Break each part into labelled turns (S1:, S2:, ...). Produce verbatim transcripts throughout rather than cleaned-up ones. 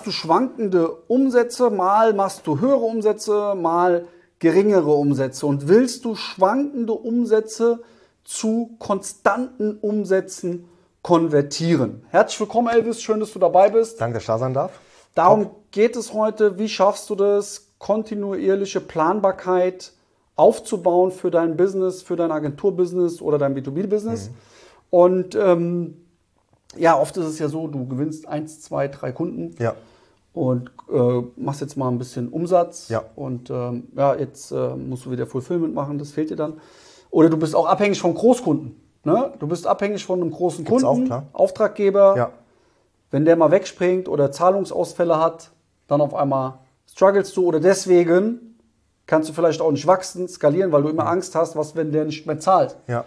S1: hast du schwankende Umsätze, mal machst du höhere Umsätze, mal geringere Umsätze. Und willst du schwankende Umsätze zu konstanten Umsätzen konvertieren? Herzlich willkommen, Elvis. Schön, dass du dabei bist.
S2: Danke, dass ich da sein darf.
S1: Darum geht es heute. Wie schaffst du das, kontinuierliche Planbarkeit aufzubauen für dein Business, für dein Agenturbusiness oder dein B zwei B-Business? Mhm. Und ähm, ja, oft ist es ja so, du gewinnst eins, zwei, drei Kunden.
S2: Ja.
S1: Und äh, machst jetzt mal ein bisschen Umsatz.
S2: Ja.
S1: Und ähm, ja, jetzt äh, musst du wieder Fulfillment machen, das fehlt dir dann. Oder du bist auch abhängig von Großkunden. Ne? Du bist abhängig von einem großen
S2: Gibt's
S1: Kunden,
S2: auch, klar.
S1: Auftraggeber.
S2: Ja.
S1: Wenn der mal wegspringt oder Zahlungsausfälle hat, dann auf einmal strugglest du. Oder deswegen kannst du vielleicht auch nicht wachsen, skalieren, weil du immer Angst hast, was, wenn der nicht mehr zahlt.
S2: Ja.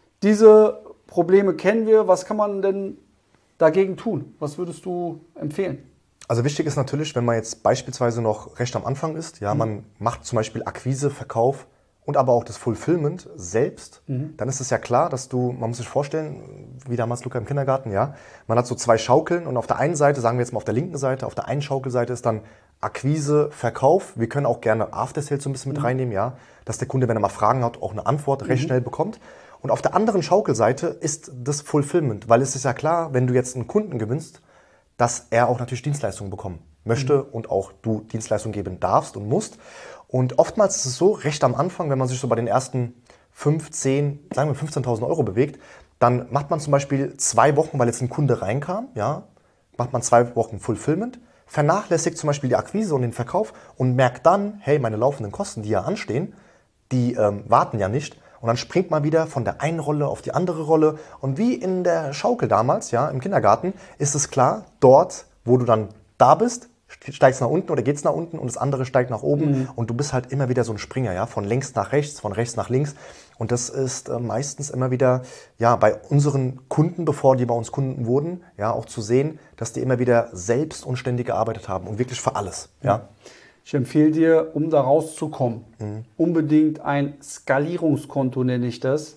S1: Diese Probleme kennen wir. Was kann man denn dagegen tun? Was würdest du empfehlen?
S2: Also wichtig ist natürlich, wenn man jetzt beispielsweise noch recht am Anfang ist, ja, mhm. man macht zum Beispiel Akquise, Verkauf und aber auch das Fulfillment selbst, mhm. dann ist es ja klar, dass du, man muss sich vorstellen, wie damals Luca im Kindergarten, ja, man hat so zwei Schaukeln und auf der einen Seite, sagen wir jetzt mal auf der linken Seite, auf der einen Schaukelseite ist dann Akquise, Verkauf. Wir können auch gerne After Sales so ein bisschen mit mhm. reinnehmen, ja, dass der Kunde, wenn er mal Fragen hat, auch eine Antwort recht mhm. schnell bekommt. Und auf der anderen Schaukelseite ist das Fulfillment, weil es ist ja klar, wenn du jetzt einen Kunden gewinnst, dass er auch natürlich Dienstleistungen bekommen möchte mhm. und auch du Dienstleistungen geben darfst und musst. Und oftmals ist es so, recht am Anfang, wenn man sich so bei den ersten fünf, zehn, sagen wir fünfzehntausend Euro bewegt, dann macht man zum Beispiel zwei Wochen, weil jetzt ein Kunde reinkam, ja, macht man zwei Wochen Fulfillment, vernachlässigt zum Beispiel die Akquise und den Verkauf und merkt dann, hey, meine laufenden Kosten, die ja anstehen, die ähm, warten ja nicht. Und dann springt man wieder von der einen Rolle auf die andere Rolle. Und wie in der Schaukel damals, ja, im Kindergarten, ist es klar, dort, wo du dann da bist, steigst nach unten oder geht's nach unten und das andere steigt nach oben. Mhm. Und du bist halt immer wieder so ein Springer, ja, von links nach rechts, von rechts nach links. Und das ist äh, meistens immer wieder, ja, bei unseren Kunden, bevor die bei uns Kunden wurden, ja, auch zu sehen, dass die immer wieder selbst und ständig gearbeitet haben und wirklich für alles, ja.
S1: Mhm. Ich empfehle dir, um da rauszukommen, mhm. unbedingt ein Skalierungskonto, nenne ich das,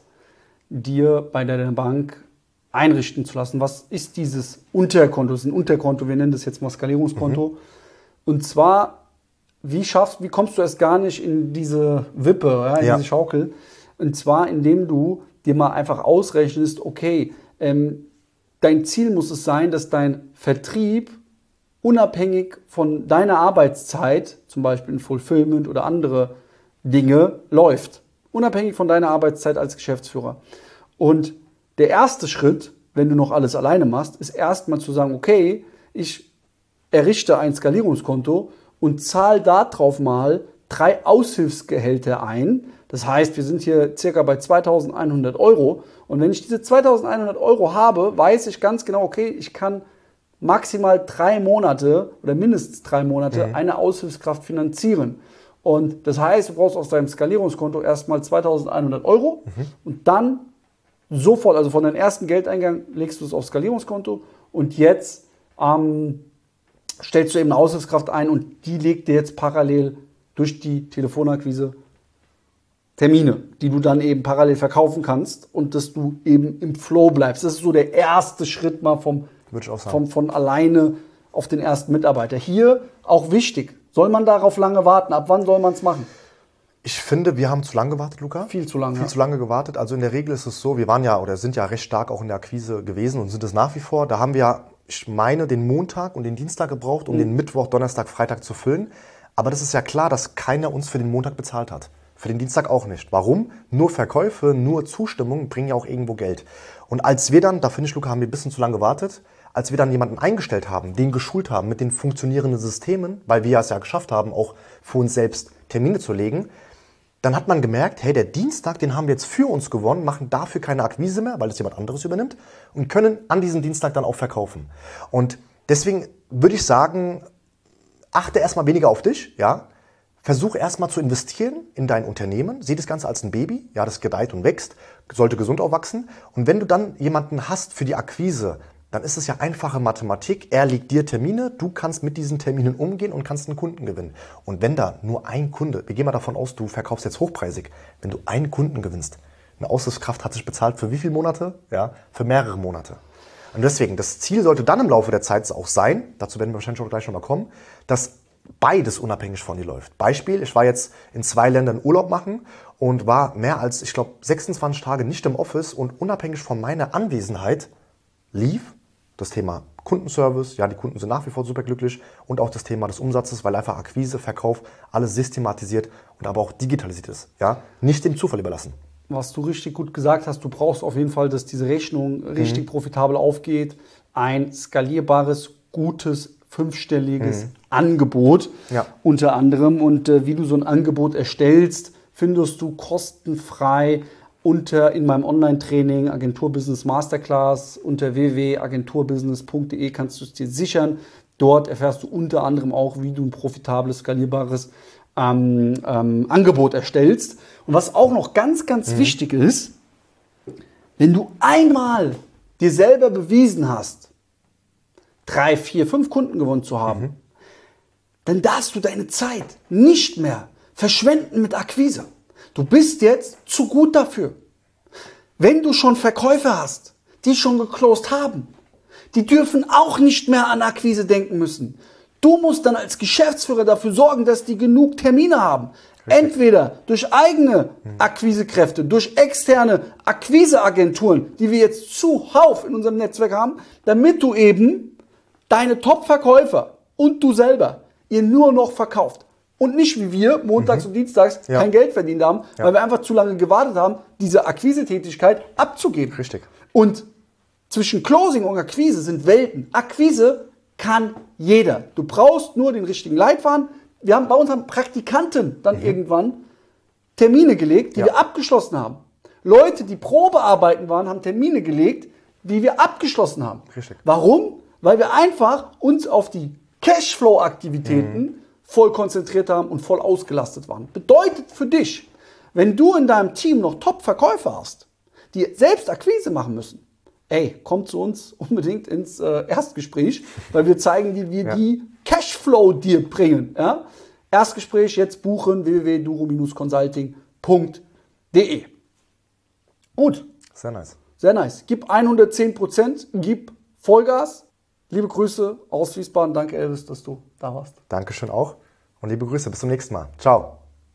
S1: dir bei deiner Bank einrichten zu lassen. Was ist dieses Unterkonto? Das ist ein Unterkonto, wir nennen das jetzt mal Skalierungskonto. Mhm. Und zwar, wie schaffst, wie kommst du erst gar nicht in diese Wippe, ja, in ja. diese Schaukel? Und zwar, indem du dir mal einfach ausrechnest, okay, ähm, dein Ziel muss es sein, dass dein Vertrieb unabhängig von deiner Arbeitszeit, zum Beispiel in Fulfillment oder andere Dinge, läuft. Unabhängig von deiner Arbeitszeit als Geschäftsführer. Und der erste Schritt, wenn du noch alles alleine machst, ist erstmal zu sagen, okay, ich errichte ein Skalierungskonto und zahle darauf mal drei Aushilfsgehälter ein. Das heißt, wir sind hier circa bei zweitausendeinhundert Euro. Und wenn ich diese zweitausendeinhundert Euro habe, weiß ich ganz genau, okay, ich kann maximal drei Monate oder mindestens drei Monate mhm. eine Aushilfskraft finanzieren. Und das heißt, du brauchst aus deinem Skalierungskonto erstmal zweitausendeinhundert Euro mhm. und dann sofort, also von deinem ersten Geldeingang legst du es aufs Skalierungskonto und jetzt ähm, stellst du eben eine Aushilfskraft ein und die legt dir jetzt parallel durch die Telefonakquise Termine, die du dann eben parallel verkaufen kannst und dass du eben im Flow bleibst. Das ist so der erste Schritt mal vom Würde ich auch sagen. Von, von alleine auf den ersten Mitarbeiter. Hier auch wichtig. Soll man darauf lange warten? Ab wann soll man es machen?
S2: Ich finde, wir haben zu lange gewartet, Luca.
S1: Viel zu lange.
S2: Viel ja. zu lange gewartet. Also in der Regel ist es so, wir waren ja oder sind ja recht stark auch in der Akquise gewesen und sind es nach wie vor. Da haben wir, ich meine, den Montag und den Dienstag gebraucht, um mhm. den Mittwoch, Donnerstag, Freitag zu füllen. Aber das ist ja klar, dass keiner uns für den Montag bezahlt hat. Für den Dienstag auch nicht. Warum? Nur Verkäufe, nur Zustimmung bringen ja auch irgendwo Geld. Und als wir dann, da finde ich, Luca, haben wir ein bisschen zu lange gewartet, als wir dann jemanden eingestellt haben, den geschult haben mit den funktionierenden Systemen, weil wir es ja geschafft haben, auch für uns selbst Termine zu legen, dann hat man gemerkt, hey, der Dienstag, den haben wir jetzt für uns gewonnen, machen dafür keine Akquise mehr, weil es jemand anderes übernimmt und können an diesem Dienstag dann auch verkaufen. Und deswegen würde ich sagen, achte erstmal weniger auf dich, ja. Versuch erstmal zu investieren in dein Unternehmen. Sieh das Ganze als ein Baby, ja, das gedeiht und wächst, sollte gesund aufwachsen. Und wenn du dann jemanden hast für die Akquise, dann ist es ja einfache Mathematik. Er legt dir Termine, du kannst mit diesen Terminen umgehen und kannst einen Kunden gewinnen. Und wenn da nur ein Kunde, wir gehen mal davon aus, du verkaufst jetzt hochpreisig, wenn du einen Kunden gewinnst, eine Aushilfskraft hat sich bezahlt für wie viele Monate? Ja, für mehrere Monate. Und deswegen, das Ziel sollte dann im Laufe der Zeit auch sein, dazu werden wir wahrscheinlich schon gleich noch mal kommen, dass beides unabhängig von dir läuft. Beispiel, ich war jetzt in zwei Ländern Urlaub machen und war mehr als, ich glaube, sechsundzwanzig Tage nicht im Office und unabhängig von meiner Anwesenheit lief das Thema Kundenservice, ja, die Kunden sind nach wie vor superglücklich und auch das Thema des Umsatzes, weil einfach Akquise, Verkauf, alles systematisiert und aber auch digitalisiert ist, ja, nicht dem Zufall überlassen.
S1: Was du richtig gut gesagt hast, du brauchst auf jeden Fall, dass diese Rechnung richtig mhm. profitabel aufgeht, ein skalierbares, gutes, fünfstelliges mhm. Angebot ja. unter anderem. Und äh, wie du so ein Angebot erstellst, findest du kostenfrei unter in meinem Online-Training Agenturbusiness Masterclass unter w w w punkt agenturbusiness punkt de kannst du es dir sichern. Dort erfährst du unter anderem auch, wie du ein profitables, skalierbares ähm, ähm, Angebot erstellst. Und was auch noch ganz, ganz mhm. wichtig ist, wenn du einmal dir selber bewiesen hast, drei, vier, fünf Kunden gewonnen zu haben, mhm. dann darfst du deine Zeit nicht mehr verschwenden mit Akquise. Du bist jetzt zu gut dafür. Wenn du schon Verkäufer hast, die schon geclosed haben, die dürfen auch nicht mehr an Akquise denken müssen. Du musst dann als Geschäftsführer dafür sorgen, dass die genug Termine haben. Richtig. Entweder durch eigene Akquisekräfte, durch externe Akquiseagenturen, die wir jetzt zuhauf in unserem Netzwerk haben, damit du eben deine Top-Verkäufer und du selber ihr nur noch verkauft. Und nicht wie wir montags mhm. und dienstags ja. kein Geld verdient haben, ja. weil wir einfach zu lange gewartet haben, diese Akquisetätigkeit abzugeben.
S2: Richtig.
S1: Und zwischen Closing und Akquise sind Welten. Akquise kann jeder. Du brauchst nur den richtigen Leitfaden. Wir haben bei uns haben Praktikanten dann mhm. irgendwann Termine gelegt, die ja. wir abgeschlossen haben. Leute, die Probearbeiten waren, haben Termine gelegt, die wir abgeschlossen haben.
S2: Richtig.
S1: Warum? Weil wir einfach uns auf die Cashflow-Aktivitäten mhm. voll konzentriert haben und voll ausgelastet waren. Bedeutet für dich, wenn du in deinem Team noch Top-Verkäufer hast, die selbst Akquise machen müssen, ey, komm zu uns unbedingt ins äh, Erstgespräch, weil wir zeigen dir, wie wir ja. die Cashflow dir bringen. Ja? Erstgespräch jetzt buchen, w w w punkt duro Bindestrich consulting punkt de. Gut.
S2: Sehr nice.
S1: Sehr nice. Gib hundertzehn Prozent, gib Vollgas. Liebe Grüße aus Wiesbaden. Danke, Elvis, dass du da warst.
S2: Dankeschön auch. Und liebe Grüße. Bis zum nächsten Mal. Ciao.